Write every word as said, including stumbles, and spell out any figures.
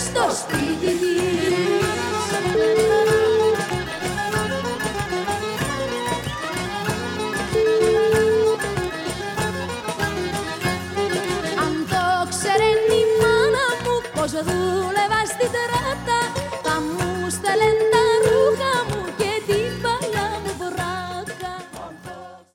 στο σπίτι της. Αν το ξέρε η μάνα μου πως δούλευα στην τράτα, θα μου στέλνε τα ρούχα μου